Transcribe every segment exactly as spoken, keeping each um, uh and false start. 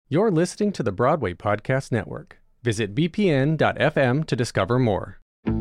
You're listening to the Broadway Podcast Network. Visit b p n dot f m to discover more.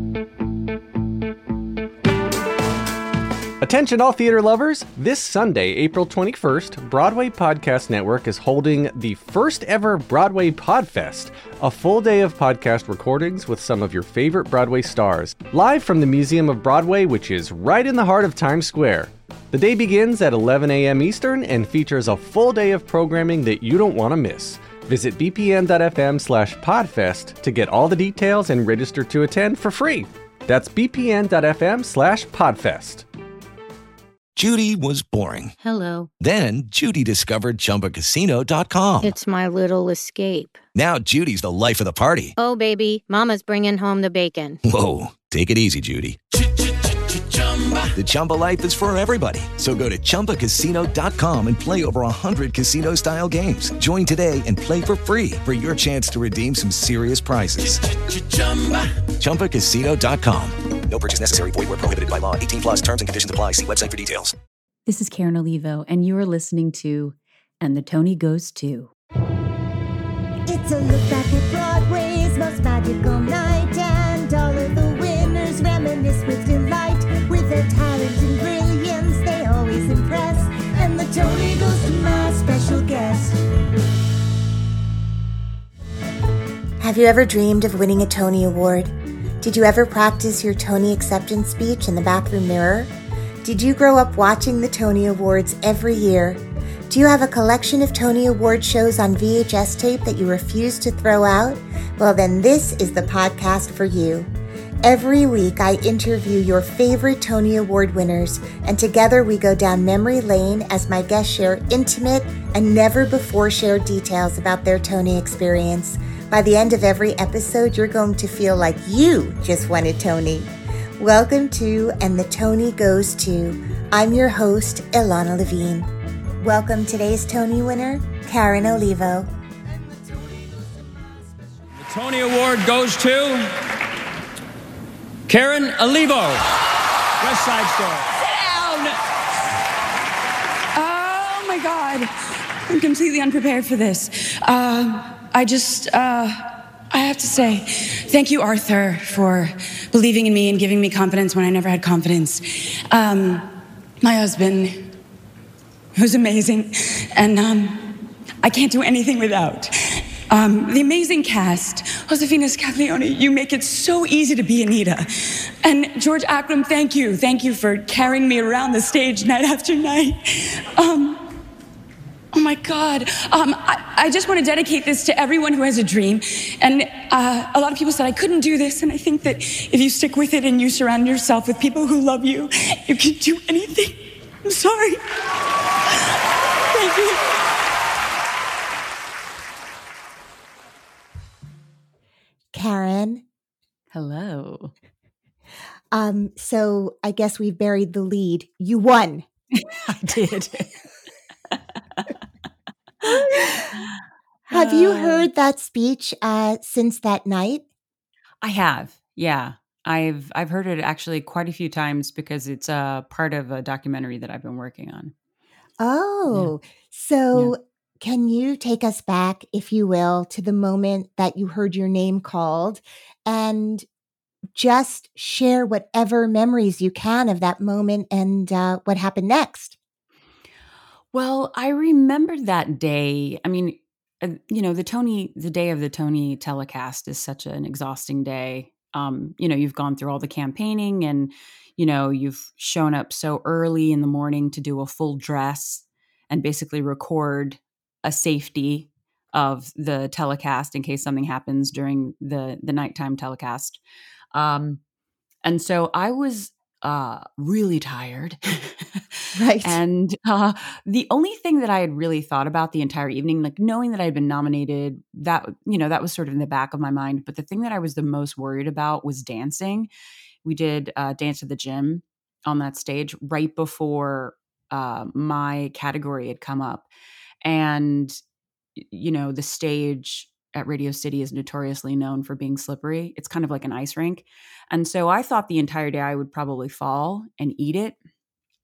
Attention all theater lovers! This Sunday, April twenty-first, Broadway Podcast Network is holding the first ever Broadway Podfest, a full day of podcast recordings with some of your favorite Broadway stars, live from the Museum of Broadway, which is right in the heart of Times Square. The day begins at eleven a.m. Eastern and features a full day of programming that you don't want to miss. Visit b p n dot f m slash podfest to get all the details and register to attend for free. That's b p n dot f m slash podfest. Judy was boring. Hello. Then Judy discovered Chumba Casino dot com. It's my little escape. Now Judy's the life of the party. Oh, baby, mama's bringing home the bacon. Whoa, take it easy, Judy. The Chumba life is for everybody. So go to Chumba Casino dot com and play over one hundred casino-style games. Join today and play for free for your chance to redeem some serious prizes. Chumba Casino dot com. No purchase necessary. Void where prohibited by law. eighteen plus terms and conditions apply. See website for details. This is Karen Olivo, and you are listening to And the Tony Goes To. It's a look back at Broadway's most magical night, and all of the winners reminisce with delight. With their talent and brilliance, they always impress, and the Tony goes to my special guest. Have you ever dreamed of winning a Tony Award? Did you ever practice your Tony acceptance speech in the bathroom mirror? Did you grow up watching the Tony Awards every year? Do you have a collection of Tony Award shows on V H S tape that you refuse to throw out? Well, then this is the podcast for you. Every week, I interview your favorite Tony Award winners, and together we go down memory lane as my guests share intimate and never-before-shared details about their Tony experience. By the end of every episode, you're going to feel like you just won a Tony. Welcome to And the Tony Goes To. I'm your host, Ilana Levine. Welcome today's Tony winner, Karen Olivo. The Tony Award goes to Karen Olivo, West Side Story. Sit down! Oh my God, I'm completely unprepared for this. Uh, I just, uh, I have to say, thank you, Arthur, for believing in me and giving me confidence when I never had confidence. Um, my husband, who's amazing, and um, I can't do anything without. Um, the amazing cast, Josefina Scaglione, you make it so easy to be Anita. And George Akram, thank you. Thank you for carrying me around the stage night after night. Um, oh my God. Um, I, I just want to dedicate this to everyone who has a dream. And uh, a lot of people said I couldn't do this. And I think that if you stick with it and you surround yourself with people who love you, you can do anything. I'm sorry. Thank you. Karen. Hello. Um, so I guess we've buried the lead. You won. I did. Have you heard that speech uh, since that night? I have, yeah. I've I've heard it actually quite a few times because it's a part of a documentary that I've been working on. Oh, Yeah. so Yeah. can you take us back, if you will, to the moment that you heard your name called and just share whatever memories you can of that moment and uh, what happened next? Well, I remember that day. I mean, uh, you know, the Tony, the day of the Tony telecast is such an exhausting day. Um, you know, you've gone through all the campaigning and, you know, you've shown up so early in the morning to do a full dress and basically record a safety of the telecast in case something happens during the, the nighttime telecast. Um, and so I was uh, really tired. Right. And uh, the only thing that I had really thought about the entire evening, like knowing that I had been nominated, that, you know, that was sort of in the back of my mind. But the thing that I was the most worried about was dancing. We did uh, Dance at the Gym on that stage right before uh, my category had come up. And, you know, the stage at Radio City is notoriously known for being slippery. It's kind of like an ice rink. And so I thought the entire day I would probably fall and eat it.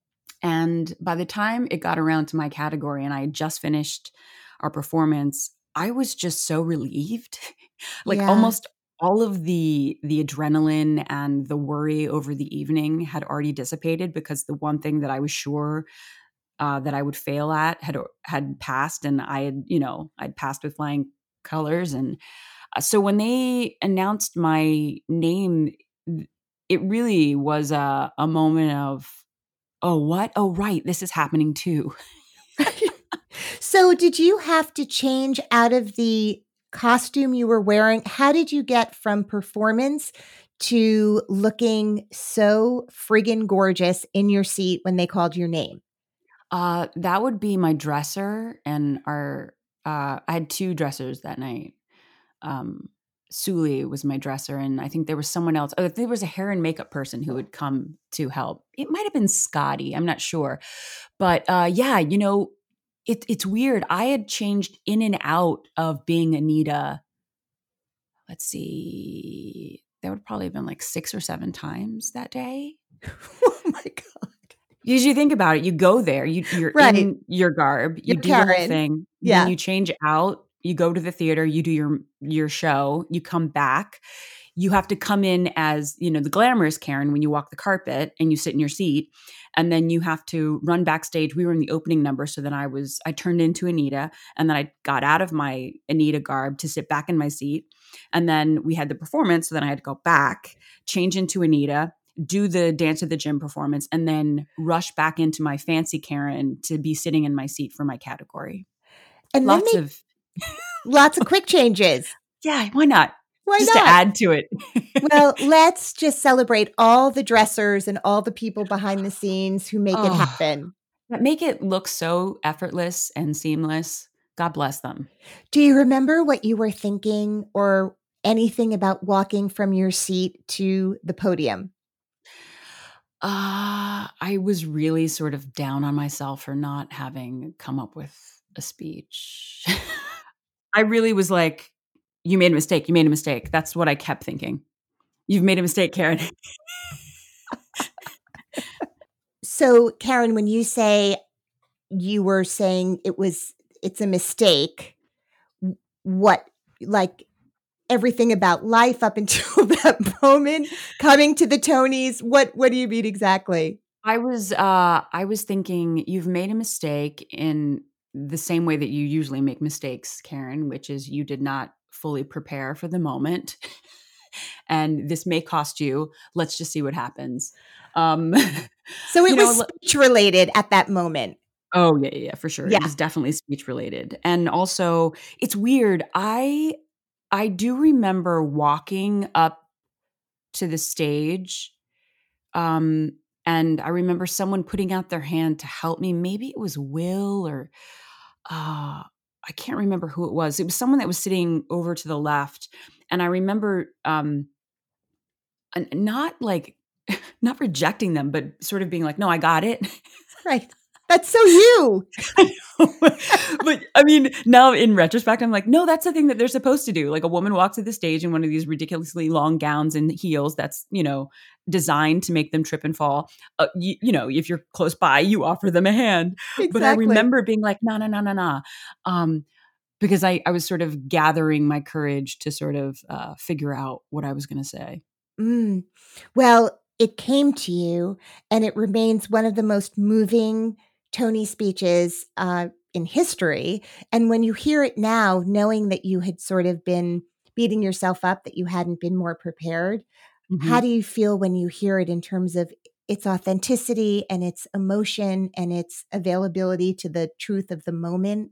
And by the time it got around to my category and I had just finished our performance, I was just so relieved. Like Yeah. almost all of the the adrenaline and the worry over the evening had already dissipated because the one thing that I was sure uh, that I would fail at had had passed, and I had, you know, I'd passed with flying colors. And uh, so when they announced my name, it really was a, a moment of, oh, what? Oh, right, this is happening too. So did you have to change out of the costume you were wearing? How did you get from performance to looking so friggin' gorgeous in your seat when they called your name? Uh, that would be my dresser, and our uh, I had two dressers that night. Um, Suli was my dresser, and I think there was someone else. Oh, there was a hair and makeup person who would come to help. It might have been Scotty. I'm not sure, but uh, yeah, you know, it, it's weird. I had changed in and out of being Anita. Let's see, that would probably have been like six or seven times that day. Oh my God. Because you think about it, you go there, you, you're Right. in your garb, you You're do the whole Karen. thing, Yeah. then you change out, you go to the theater, you do your your show, you come back, you have to come in as, you know, the glamorous Karen when you walk the carpet and you sit in your seat, and then you have to run backstage. We were in the opening number, so then I was I turned into Anita, and then I got out of my Anita garb to sit back in my seat, and then we had the performance, so then I had to go back, change into Anita, do the Dance at the Gym performance, and then rush back into my fancy Karen to be sitting in my seat for my category. And Lots then they, of lots of quick changes. yeah, why not? Why Just not? to add to it. Well, let's just celebrate all the dressers and all the people behind the scenes who make it Oh. happen. That make it look so effortless and seamless. God bless them. Do you remember what you were thinking or anything about walking from your seat to the podium? Uh, I was really sort of down on myself for not having come up with a speech. I really was like, you made a mistake. You made a mistake. That's what I kept thinking. You've made a mistake, Karen. So, Karen, when you say you were saying it was, it's a mistake, what, like everything about life up until that moment, coming to the Tonys, what, what do you mean exactly? I was, uh, I was thinking you've made a mistake in the same way that you usually make mistakes, Karen, which is you did not fully prepare for the moment. And this may cost you. Let's just see what happens. Um, So it you know, was l- speech related at that moment. oh yeah, yeah, yeah, for sure. Yeah. It was definitely speech related. And also it's weird. I I do remember walking up to the stage. Um, and I remember someone putting out their hand to help me. Maybe it was Will or uh I can't remember who it was. It was someone that was sitting over to the left. And I remember um n- not like not rejecting them, but sort of being like, no, I got it. Right. That's so you. But I mean, now in retrospect, I'm like, no, that's the thing that they're supposed to do. Like a woman walks to the stage in one of these ridiculously long gowns and heels that's, you know, designed to make them trip and fall. Uh, you, you know, if you're close by, you offer them a hand. But I Exactly. remember being like, no, no, no, no, no. Um, because I, I was sort of gathering my courage to sort of uh, figure out what I was going to say. Mm. Well, it came to you, and it remains one of the most moving Tony speeches uh, in history. And when you hear it now, knowing that you had sort of been beating yourself up, that you hadn't been more prepared, Mhm. how do you feel when you hear it in terms of its authenticity and its emotion and its availability to the truth of the moment?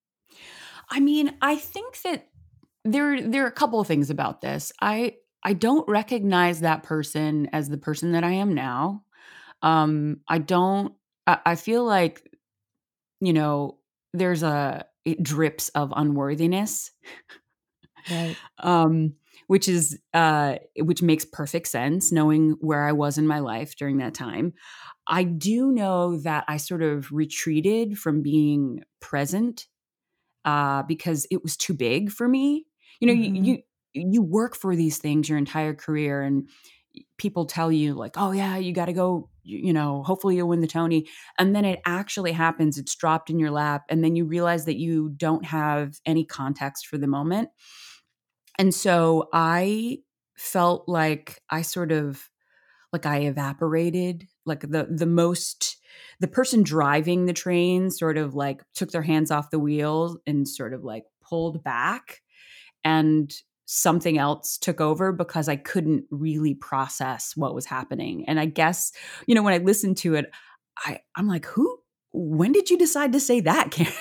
I mean, I think that there there are a couple of things about this. I I don't recognize that person as the person that I am now. Um, I don't. I, I feel like, you know, there's a it drips of unworthiness, Right. um, which is uh, which makes perfect sense, knowing where I was in my life during that time. I do know that I sort of retreated from being present uh, because it was too big for me. You know, Mhm. you, you you work for these things your entire career, and people tell you like, "Oh yeah, you got to go you, you know, hopefully you'll win the Tony. And then it actually happens. It's dropped in your lap. And then you realize that you don't have any context for the moment. And so I felt like I sort of, like I evaporated, like the, the most, the person driving the train sort of like took their hands off the wheel and sort of like pulled back, and something else took over because I couldn't really process what was happening. And I guess, you know, when I listened to it, I, I'm like, who, when did you decide to say that, Karen?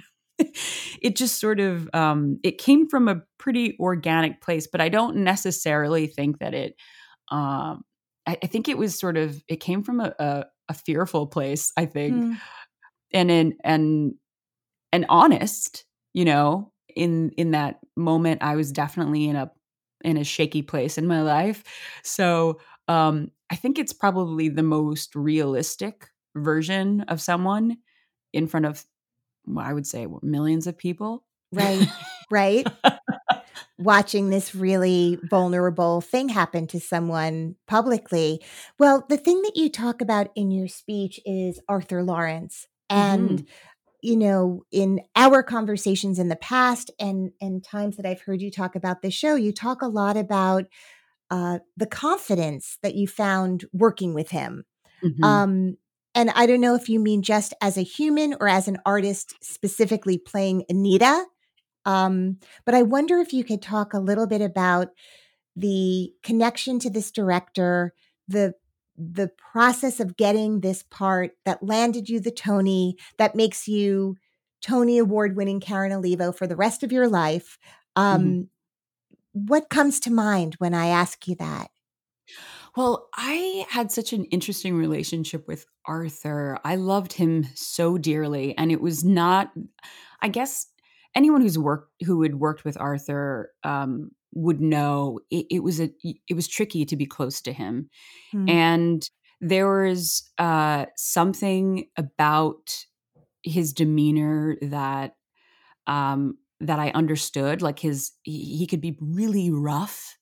It just sort of, um, it came from a pretty organic place, but I don't necessarily think that it, um, I, I think it was sort of, it came from a, a, a fearful place, I think. Mm. And in, and, and honest, you know, in, in that moment, I was definitely in a, in a shaky place in my life. So, um, I think it's probably the most realistic version of someone in front of, well, I would say millions of people. Right, right. Watching this really vulnerable thing happen to someone publicly. Well, the thing that you talk about in your speech is Arthur Lawrence. And, Mhm. you know, in our conversations in the past and, and times that I've heard you talk about this show, you talk a lot about uh, the confidence that you found working with him. Mhm. Um, and I don't know if you mean just as a human or as an artist specifically playing Anita. Um, but I wonder if you could talk a little bit about the connection to this director, the the process of getting this part that landed you the Tony, that makes you Tony Award winning Karen Olivo for the rest of your life. Um, Mhm. What comes to mind when I ask you that? Well, I had such an interesting relationship with Arthur. I loved him so dearly, and it was not, I guess anyone who's worked who had worked with Arthur um, would know it, it was a it was tricky to be close to him. Hmm. And there was uh, something about his demeanor that um, that I understood. Like his, he, he could be really rough.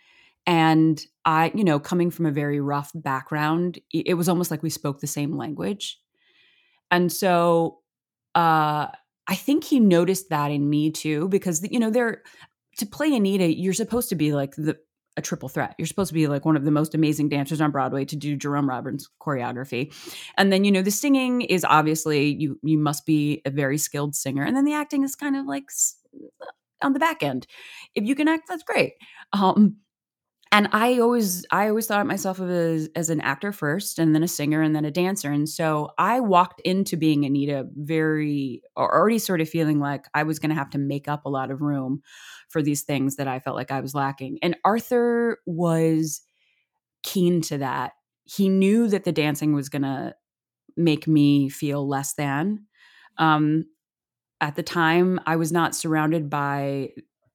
And I, you know, coming from a very rough background, it, it was almost like we spoke the same language. And so uh, I think he noticed that in me too, because, you know, they're, to play Anita, you're supposed to be like the, a triple threat. You're supposed to be like one of the most amazing dancers on Broadway to do Jerome Robbins choreography. And then, you know, the singing is obviously, you you must be a very skilled singer. And then the acting is kind of like s- on the back end. If you can act, that's great. Um, and I always, I always thought of myself as, as an actor first, and then a singer, and then a dancer. And so I walked into being Anita very, or already sort of feeling like I was going to have to make up a lot of room for these things that I felt like I was lacking. And Arthur was keen to that. He knew that the dancing was going to make me feel less than. Um, at the time, I was not surrounded by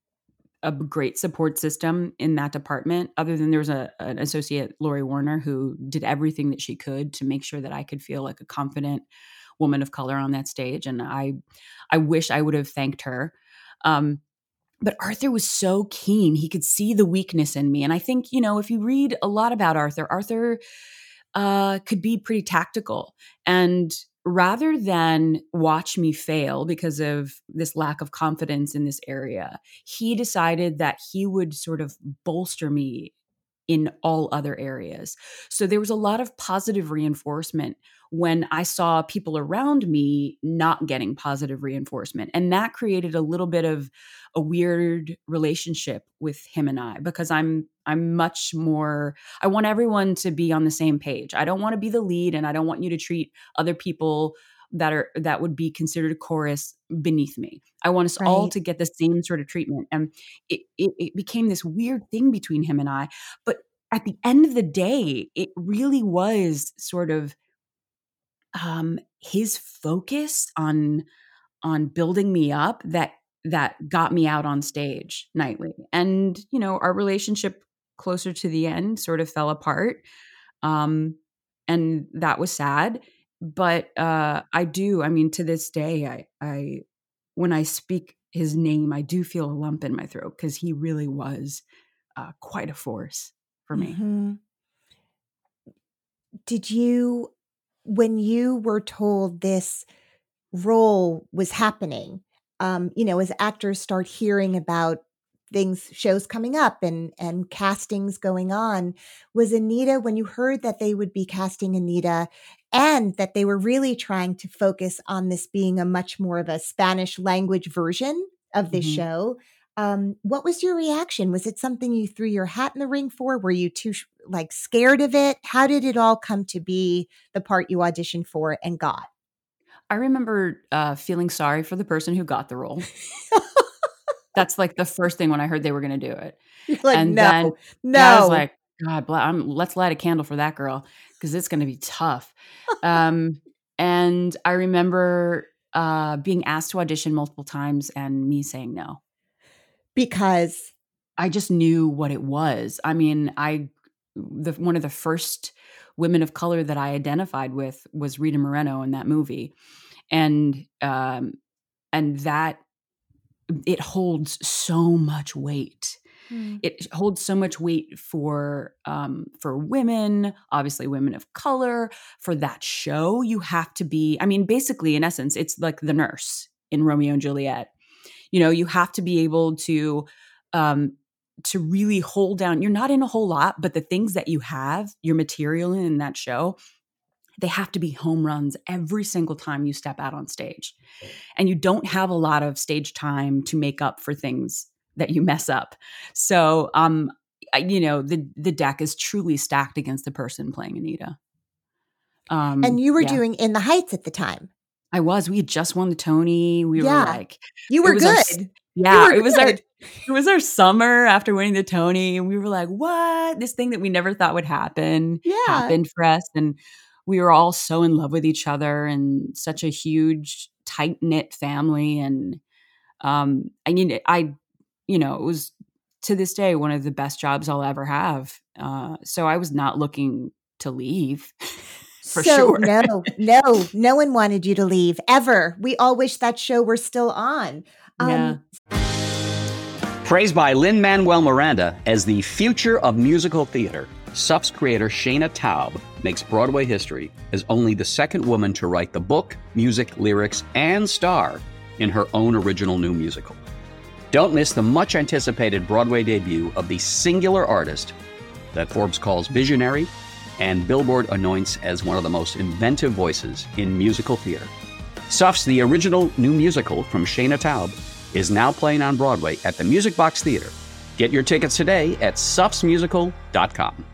a great support system in that department, other than there was a, an associate, Lori Warner, who did everything that she could to make sure that I could feel like a confident woman of color on that stage. And I, I wish I would have thanked her. Um, but Arthur was so keen. He could see the weakness in me. And I think, you know, if you read a lot about Arthur, Arthur uh, could be pretty tactical. And rather than watch me fail because of this lack of confidence in this area, he decided that he would sort of bolster me in all other areas. So there was a lot of positive reinforcement when I saw people around me not getting positive reinforcement. And that created a little bit of a weird relationship with him and I, because I'm I'm much more, I want everyone to be on the same page. I don't want to be the lead, and I don't want you to treat other people that are that would be considered a chorus beneath me. I want us all Right. to get the same sort of treatment. And it, it, it became this weird thing between him and I. But at the end of the day, it really was sort of um, his focus on on building me up that that got me out on stage nightly. And you know, our relationship closer to the end sort of fell apart, um, and that was sad. But uh, I do. I mean, to this day, I I when I speak his name, I do feel a lump in my throat, because he really was uh, quite a force for me. Mhm. did you, when you were told this role was happening, um, you know, as actors start hearing about things, shows coming up and and castings going on, was Anita, when you heard that they would be casting Anita and that they were really trying to focus on this being a much more of a Spanish language version of this Mhm. show, um, what was your reaction? Was it something you threw your hat in the ring for? Were you too sh- like scared of it? How did it all come to be the part you auditioned for and got? I remember uh, feeling sorry for the person who got the role. That's like the first thing when I heard they were going to do it. You're like, And no, then yeah, I was no. like, God, bl- I'm, let's light a candle for that girl because it's going to be tough. Um, and I remember uh, being asked to audition multiple times and me saying no. Because I just knew what it was. I mean, I the one of the first women of color that I identified with was Rita Moreno in that movie, and um, and that it holds so much weight. Hmm. It holds so much weight for um, for women, obviously women of color. For that show, you have to be. I mean, basically, in essence, it's like the nurse in Romeo and Juliet. You know, you have to be able to um, to really hold down. You're not in a whole lot, but the things that you have, your material in that show, they have to be home runs every single time you step out on stage. And you don't have a lot of stage time to make up for things that you mess up. So, um, I- you know, the the deck is truly stacked against the person playing Anita. Um, and you were yeah, doing In the Heights at the time. I was. We had just won the Tony. We Yeah. were like, You it were was our good. s- You yeah, were it was our good. it was our summer after winning the Tony, and we were like, what? This thing that we never thought would happen Yeah. happened for us, and we were all so in love with each other and such a huge, tight knit family. And um, I mean, I, you know, it was to this day one of the best jobs I'll ever have. Uh, so I was not looking to leave. For so sure. no, no, no one wanted you to leave ever. We all wish that show were still on. Yeah. Um, Praised by Lin-Manuel Miranda as the future of musical theater, S U F's creator Shayna Taub makes Broadway history as only the second woman to write the book, music, lyrics, and star in her own original new musical. Don't miss the much-anticipated Broadway debut of the singular artist that Forbes calls visionary and Billboard anoints as one of the most inventive voices in musical theater. S U F's The Original New Musical from Shayna Taub is now playing on Broadway at the Music Box Theater. Get your tickets today at suffs musical dot com.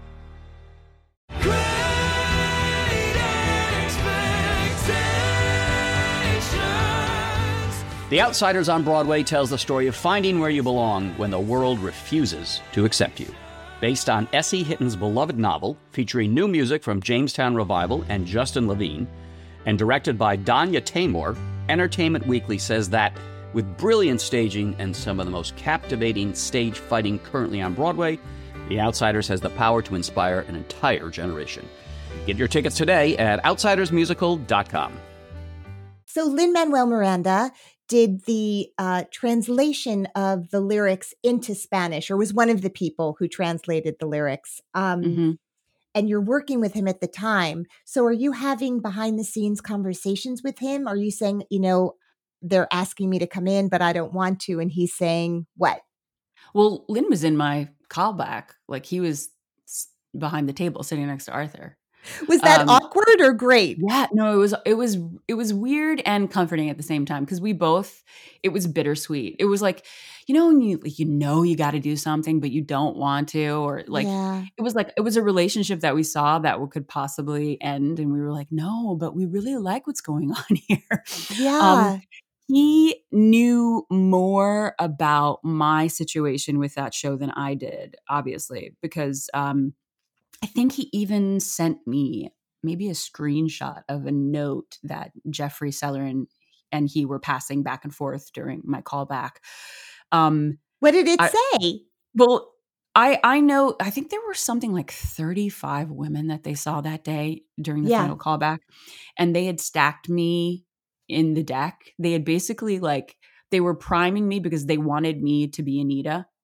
The Outsiders on Broadway tells the story of finding where you belong when the world refuses to accept you. Based on Essie Hitton's beloved novel, featuring new music from Jamestown Revival and Justin Levine, and directed by Danya Taymor, Entertainment Weekly says that, with brilliant staging and some of the most captivating stage fighting currently on Broadway, The Outsiders has the power to inspire an entire generation. Get your tickets today at outsiders musical dot com. so Lin-Manuel Miranda did the uh, translation of the lyrics into Spanish, or was one of the people who translated the lyrics. Um, Mhm. And you're working with him at the time. So are you having behind the scenes conversations with him? Are you saying, you know, they're asking me to come in, but I don't want to? And he's saying what? Well, Lynn was in my callback. Like he was s- behind the table sitting next to Arthur. Was that Um, awkward or great? Yeah, no, it was it was it was weird and comforting at the same time because we both it was bittersweet. It was like, you know, when you like you know you got to do something but you don't want to, or like Yeah. it was like it was a relationship that we saw that could possibly end, and we were like, no, but we really like what's going on here. Yeah. Um, he knew more about my situation with that show than I did, obviously, because um, I think he even sent me maybe a screenshot of a note that Jeffrey Seller and, and he were passing back and forth during my callback. Um, What did it I- say? well, I I know I think there were something like thirty-five women that they saw that day during the Yeah. final callback, and they had stacked me in the deck. They had basically like they were priming me because they wanted me to be Anita.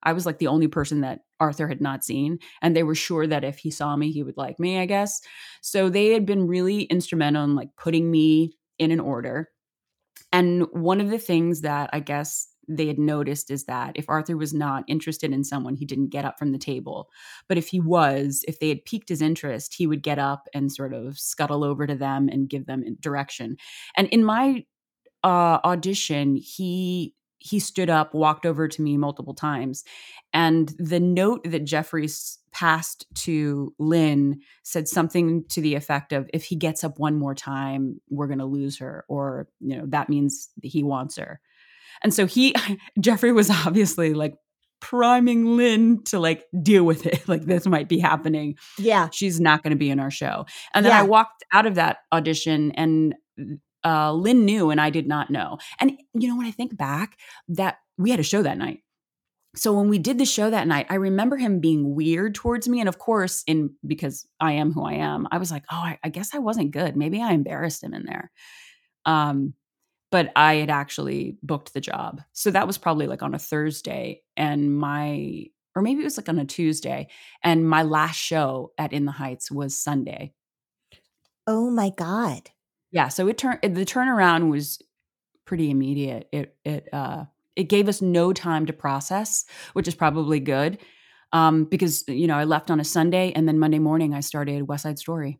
I was like the only person that Arthur had not seen. And they were sure that if he saw me, he would like me, I guess. So they had been really instrumental in like putting me in an order. And one of the things that I guess they had noticed is that if Arthur was not interested in someone, he didn't get up from the table. But if he was, if they had piqued his interest, he would get up and sort of scuttle over to them and give them direction. And in my uh, audition, he he stood up, walked over to me multiple times. And the note that Jeffrey passed to Lynn said something to the effect of, if he gets up one more time, we're going to lose her. Or, you know, that means he wants her. And so he, Jeffrey was obviously like priming Lynn to like deal with it. Like, this might be happening. Yeah. She's not going to be in our show. And then Yeah. I walked out of that audition and uh, Lynn knew and I did not know. And, you know, when I think back, that we had a show that night. So when we did the show that night, I remember him being weird towards me. And of course, in because I am who I am, I was like, oh, I, I guess I wasn't good. Maybe I embarrassed him in there. Um, but I had actually booked the job. So that was probably like on a Thursday and my, or maybe it was like on a Tuesday. And my last show at In the Heights was Sunday. Oh my God. Yeah. So it turned, the turnaround was pretty immediate. It, it, uh, It gave us no time to process, which is probably good um, because, you know, I left on a Sunday and then Monday morning I started West Side Story.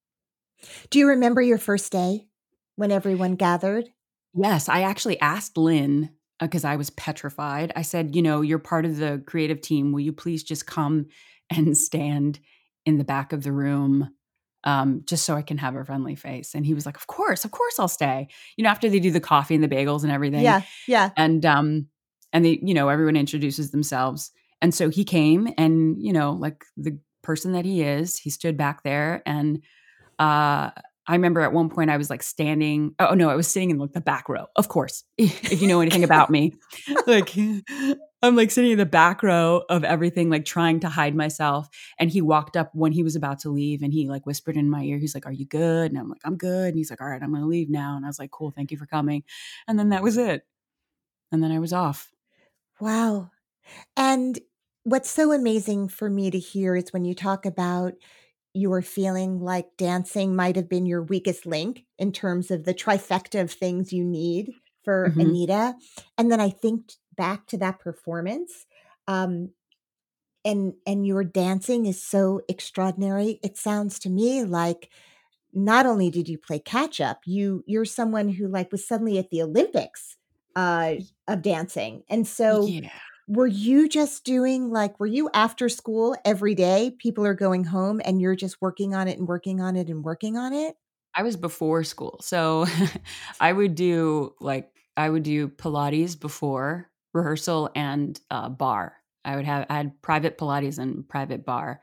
Do you remember your first day when everyone gathered? Yes, I actually asked Lynn because I was petrified. I said, you know, you're part of the creative team. Will you please just come and stand in the back of the room um, just so I can have a friendly face? And he was like, of course, of course I'll stay. You know, after they do the coffee and the bagels and everything. Yeah, yeah. And, um, and they, you know, everyone introduces themselves. And so he came and, you know, like the person that he is, he stood back there. And uh, I remember at one point I was like standing, oh no, I was sitting in like the back row, of course, if you know anything about me, like I'm like sitting in the back row of everything, like trying to hide myself. And he walked up when he was about to leave and he like whispered in my ear, he's like, are you good? And I'm like, I'm good. And he's like, all right, I'm going to leave now. And I was like, cool, thank you for coming. And then that was it. And then I was off. Wow. And what's so amazing for me to hear is when you talk about you were feeling like dancing might have been your weakest link in terms of the trifecta of things you need for Mhm. Anita. And then I think back to that performance, um, and and your dancing is so extraordinary. It sounds to me like not only did you play catch up, you you're someone who like was suddenly at the Olympics uh, of dancing. And so Yeah. were you just doing like, were you after school every day? People are going home and you're just working on it and working on it and working on it? I was before school. So I would do like, I would do Pilates before rehearsal and uh, bar. I would have, I had private Pilates and private bar.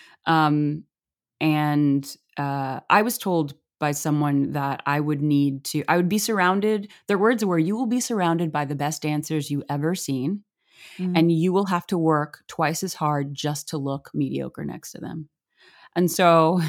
Um, and uh, I was told by someone that I would need to, I would be surrounded, their words were, you will be surrounded by the best dancers you ever seen. Mm. And you will have to work twice as hard just to look mediocre next to them. And so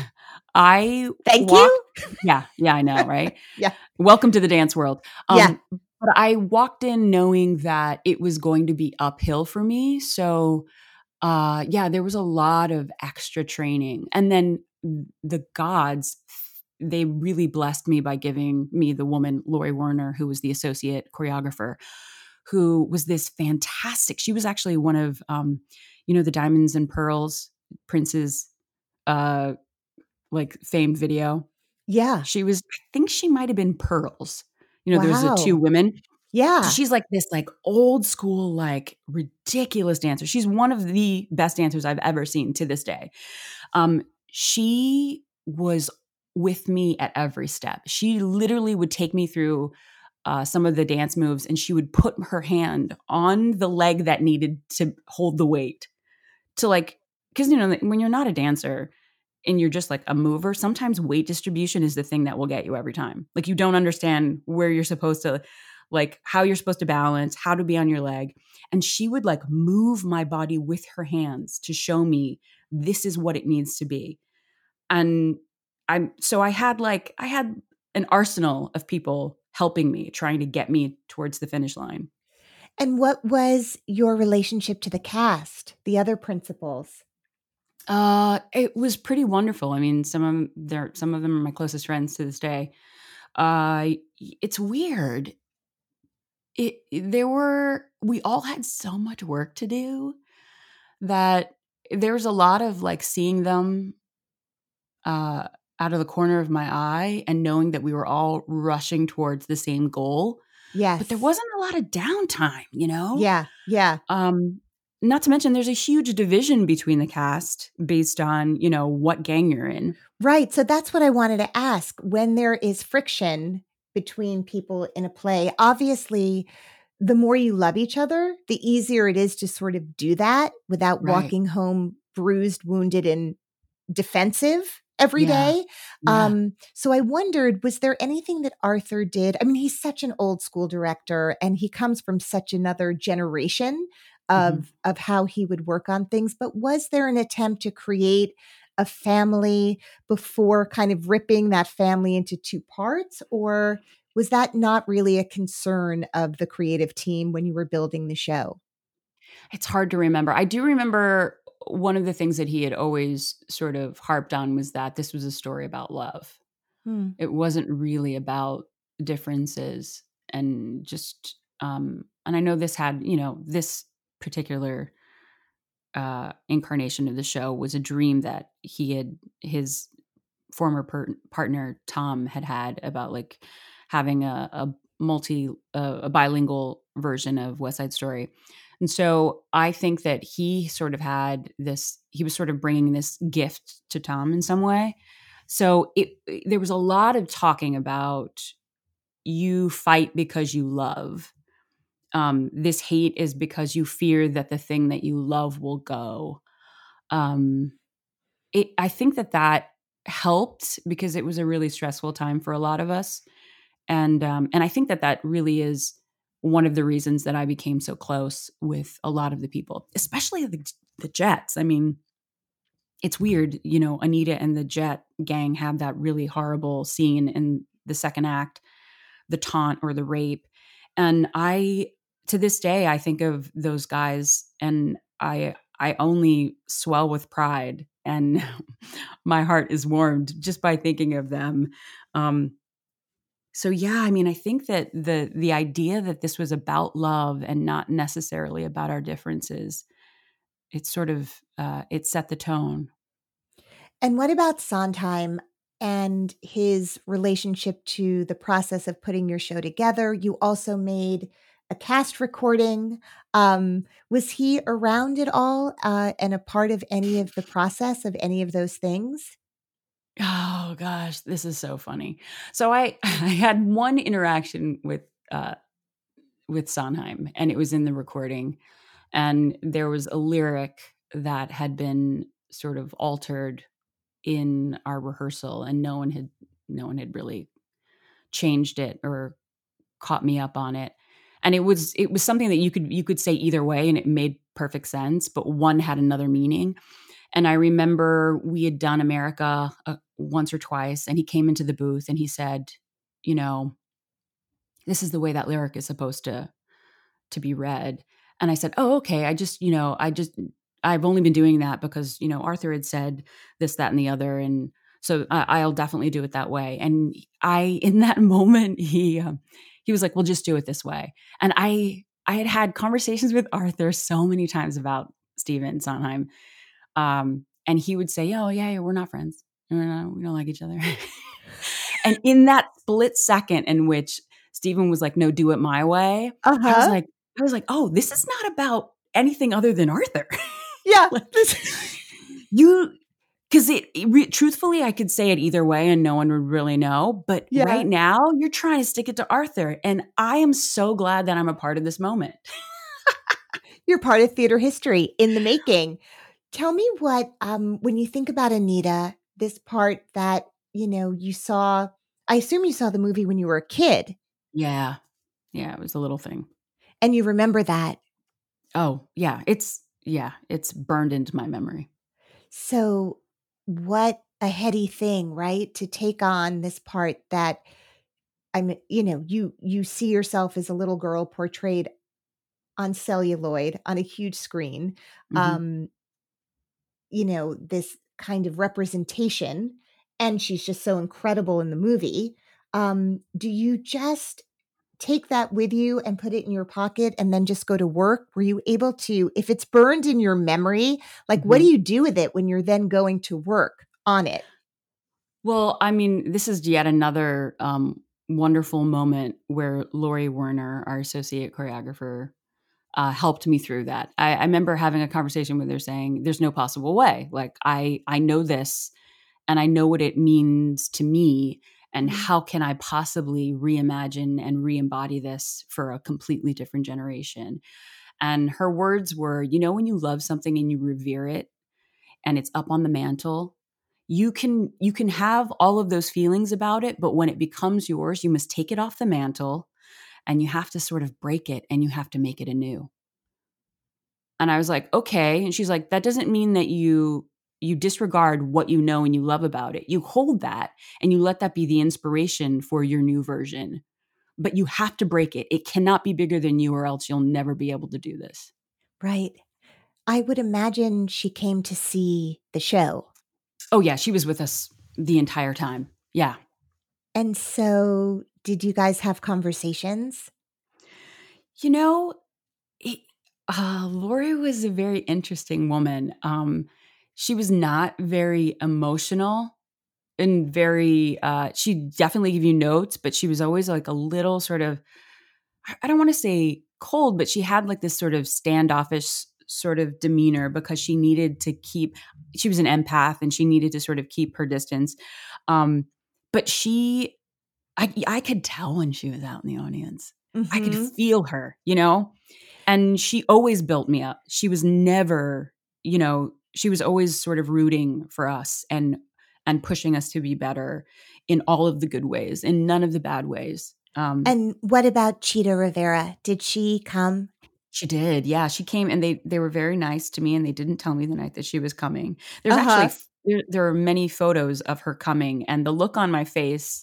I Thank walked, you. yeah, yeah, I know, right? Yeah. Welcome to the dance world. Um, Yeah. But I walked in knowing that it was going to be uphill for me. So uh, yeah, there was a lot of extra training. And then the gods, they really blessed me by giving me the woman, Lori Werner, who was the associate choreographer, who was this fantastic. She was actually one of, um, you know, the Diamonds and Pearls, Prince's, uh, like famed video. Yeah. She was, I think she might have been Pearls. You know, there's the Wow. two women. Yeah. So she's like this like old school, like ridiculous dancer. She's one of the best dancers I've ever seen to this day. Um, she was with me at every step. She literally would take me through uh, some of the dance moves and she would put her hand on the leg that needed to hold the weight to like, because, you know, when you're not a dancer and you're just like a mover, sometimes weight distribution is the thing that will get you every time. Like you don't understand where you're supposed to, like how you're supposed to balance, how to be on your leg. And she would like move my body with her hands to show me this is what it needs to be. And I'm, so I had like, I had an arsenal of people helping me, trying to get me towards the finish line. And what was your relationship to the cast, the other principals? Uh, it was pretty wonderful. I mean, some of them, some of them are my closest friends to this day. Uh, it's weird. It there were we all had so much work to do that there was a lot of like seeing them uh, out of the corner of my eye and knowing that we were all rushing towards the same goal. Yes. But there wasn't a lot of downtime, you know? Yeah, yeah. Um, not to mention there's a huge division between the cast based on, you know, what gang you're in. Right. So that's what I wanted to ask. When there is friction between people in a play, obviously, the more you love each other, the easier it is to sort of do that without Right. walking home bruised, wounded, and defensive every Yeah. day. Yeah. Um, so I wondered, was there anything that Arthur did? I mean, he's such an old school director and he comes from such another generation of, Mhm. of how he would work on things. But was there an attempt to create a family before kind of ripping that family into two parts? Or was that not really a concern of the creative team when you were building the show? It's hard to remember. I do remember one of the things that he had always sort of harped on was that this was a story about love. Hmm. It wasn't really about differences and just um and I know this had, you know, this particular uh incarnation of the show was a dream that he had his former per- partner Tom had had about like having a, a multi uh, a bilingual version of West Side Story. And so I think that he sort of had this he was sort of bringing this gift to Tom in some way. So it, it there was a lot of talking about you fight because you love. Um, this hate is because you fear that the thing that you love will go. Um, it, I think that that helped because it was a really stressful time for a lot of us, and um, and I think that that really is one of the reasons that I became so close with a lot of the people, especially the the Jets. I mean, it's weird, you know, Anita and the Jet gang have that really horrible scene in the second act, the taunt or the rape, and I to this day I think of those guys and I I only swell with pride and my heart is warmed just by thinking of them. Um, so yeah, I mean, I think that the the idea that this was about love and not necessarily about our differences, it sort of uh, it set the tone. And what about Sondheim and his relationship to the process of putting your show together? You also made a cast recording. Um, was he around at all uh, and a part of any of the process of any of those things? Oh gosh, this is so funny. So I I had one interaction with uh, with Sondheim, and it was in the recording, and there was a lyric that had been sort of altered in our rehearsal, and no one had no one had really changed it or caught me up on it. And it was it was something that you could you could say either way and it made perfect sense, but one had another meaning. And I remember we had done America uh, once or twice and he came into the booth and he said, you know, this is the way that lyric is supposed to to be read. And I said, "Oh, okay. I just, you know, I just I've only been doing that because, you know, Arthur had said this, that, and the other. And so I, I'll definitely do it that way." And I, in that moment, he, um, he was like, "Well, just do it this way." And I, I had had conversations with Arthur so many times about Stephen Sondheim. Um, and he would say, "Oh yeah, yeah, we're not friends. We're not, we don't like each other." And in that split second in which Stephen was like, "No, do it my way," Uh-huh. I was like, I was like, "Oh, this is not about anything other than Arthur." Yeah. Like, you, because it, it re, truthfully, I could say it either way and no one would really know. But Yeah. right now, you're trying to stick it to Arthur. And I am so glad that I'm a part of this moment. You're part of theater history in the making. Tell me what, um, when you think about Anita, this part that, you know, you saw, I assume you saw the movie when you were a kid Yeah. Yeah. It was a little thing. and you remember that. Oh, yeah. It's, yeah. It's burned into my memory. So what a heady thing, right? To take on this part that I'm, you know, you, you see yourself as a little girl portrayed on celluloid on a huge screen, Mhm. um, you know, this kind of representation, and she's just so incredible in the movie. Um, do you just take that with you and put it in your pocket and then just go to work? Were you able to, if it's burned in your memory, like what do Mhm. you do with it when you're then going to work on it? Well, I mean, this is yet another um, wonderful moment where Lori Werner, our associate choreographer, uh, helped me through that. I, I remember having a conversation with her saying, "There's no possible way. Like, I I know this, and I know what it means to me, and Mhm. how can I possibly reimagine and re-embody this for a completely different generation?" And her words were, "You know, when you love something and you revere it, and it's up on the mantle." You can you can have all of those feelings about it, but when it becomes yours, you must take it off the mantle and you have to sort of break it and you have to make it anew. And I was like, "Okay." And she's like, "That doesn't mean that you you disregard what you know and you love about it. You hold that and you let that be the inspiration for your new version. But you have to break it. It cannot be bigger than you or else you'll never be able to do this." Right. I would imagine she came to see the show. Oh yeah, she was with us the entire time. Yeah. And so did you guys have conversations? You know, It, uh, Lori was a very interesting woman. Um, she was not very emotional and very, uh, she definitely give you notes, but she was always like a little sort of, I I don't want to say cold, but she had like this sort of standoffish sort of demeanor because she needed to keep, she was an empath and she needed to sort of keep her distance. Um, but she, I, I could tell when she was out in the audience. I could Mhm. feel her, you know? And she always built me up. She was never, you know, she was always sort of rooting for us and and pushing us to be better in all of the good ways, in none of the bad ways. Um, And what about Cheetah Rivera? Did she come? she did, yeah. She came and they they were very nice to me, and they didn't tell me the night that she was coming. There's actually Uh-huh. f- there, there are many photos of her coming, and the look on my face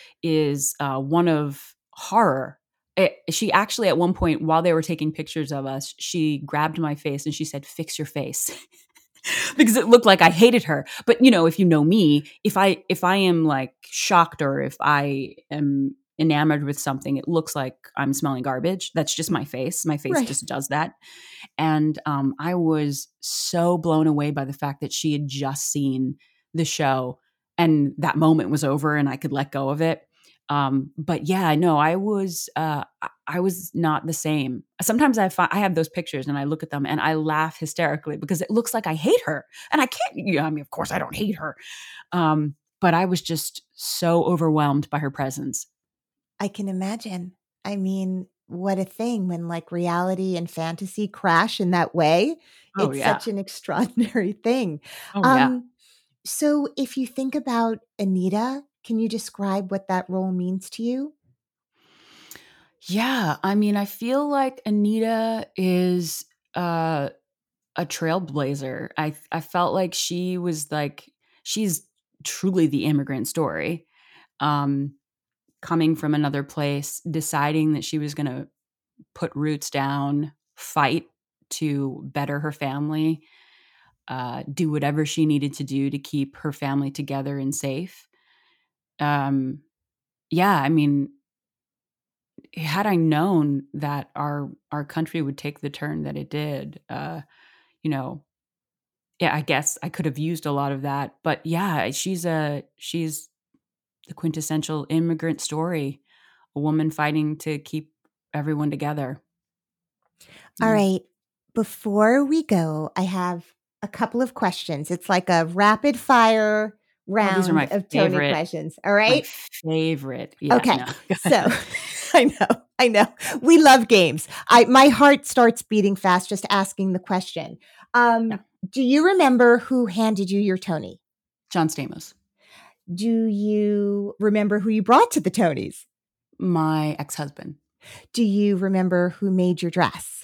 is uh, one of horror. It, she actually, at one point, while they were taking pictures of us, she grabbed my face and she said, "Fix your face," because it looked like I hated her. But you know, if you know me, if I if I am like shocked or if I am enamored with something, it looks like I'm smelling garbage. That's just my face. My face Right. just does that. And um, I was so blown away by the fact that she had just seen the show and that moment was over and I could let go of it. Um, but yeah, no, I was uh, I- I was not the same. Sometimes I find, I have those pictures and I look at them and I laugh hysterically because it looks like I hate her, and I can't. You know, I mean, of course, I don't hate her, um, but I was just so overwhelmed by her presence. I can imagine. I mean, what a thing when like reality and fantasy crash in that way. Oh It's yeah, such an extraordinary thing. oh yeah. Um, so if you think about Anita, can you describe what that role means to you? Yeah, I mean, I feel like Anita is uh, a trailblazer. I I felt like she was like she's truly the immigrant story, um, coming from another place, deciding that she was going to put roots down, fight to better her family, uh, do whatever she needed to do to keep her family together and safe. Um, yeah, I mean, had I known that our our country would take the turn that it did, uh, you know, yeah, I guess I could have used a lot of that. But yeah, she's a she's the quintessential immigrant story, a woman fighting to keep everyone together. All Yeah. right. Before we go, I have a couple of questions. It's like a rapid fire Oh, these are round my of Tony favorite. questions. All My right. favorite. Yeah, Okay. no. So I know, I know. We love games. I my heart starts beating fast just asking the question. Yeah. Um, do you remember who handed you your Tony? John Stamos, Do you remember who you brought to the Tonys? my ex-husband. Do you remember who made your dress?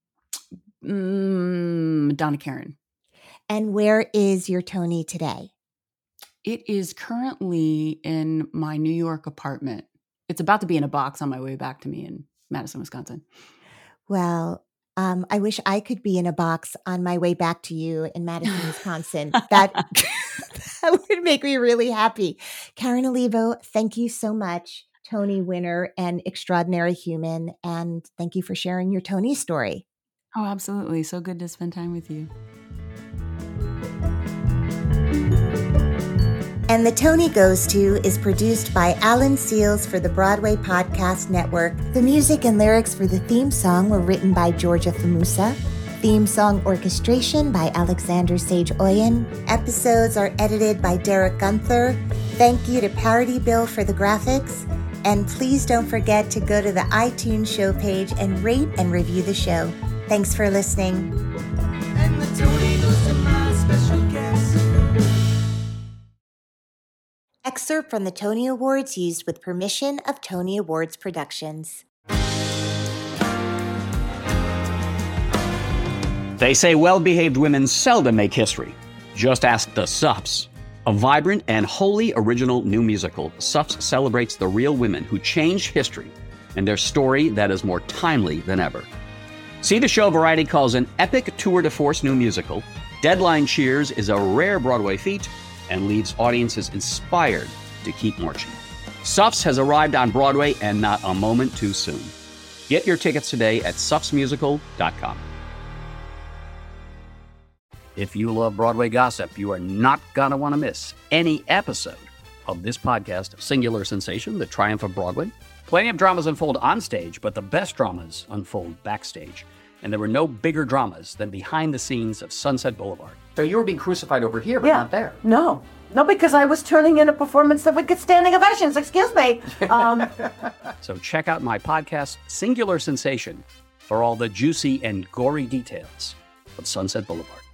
Mm, Donna Karen. And where is your Tony today? It is currently in my New York apartment. It's about to be in a box on my way back to me in Madison, Wisconsin. Well, Um, I wish I could be in a box on my way back to you in Madison, Wisconsin. That, that would make me really happy. Karen Olivo, thank you so much. Tony winner and extraordinary human. And thank you for sharing your Tony story. Oh, absolutely. So good to spend time with you. And the Tony Goes To is produced by Alan Seals for the Broadway Podcast Network. The music and lyrics for the theme song were written by Georgia Famusa. Theme song orchestration by Alexander Sage Oyen. Episodes are edited by Derek Gunther. Thank you to Parody Bill for the graphics. And please don't forget to go to the iTunes show page and rate and review the show. Thanks for listening. And the Tony goes to my special guest. Excerpt from the Tony Awards used with permission of Tony Awards Productions. They say well-behaved women seldom make history. Just ask the Suffs. A vibrant and wholly original new musical, Suffs celebrates the real women who changed history and their story that is more timely than ever. See the show Variety calls an epic tour de force new musical. Deadline cheers is a rare Broadway feat and leaves audiences inspired to keep marching. Suffs has arrived on Broadway and not a moment too soon. Get your tickets today at suffs musical dot com. If you love Broadway gossip, you are not going to want to miss any episode of this podcast of Singular Sensation, The Triumph of Broadway. Plenty of dramas unfold on stage, but the best dramas unfold backstage. And there were no bigger dramas than behind the scenes of Sunset Boulevard. So you were being crucified over here, but yeah. not there. No. No, because I was turning in a performance that would get standing ovations. Excuse me. Um, so check out my podcast, Singular Sensation, for all the juicy and gory details of Sunset Boulevard.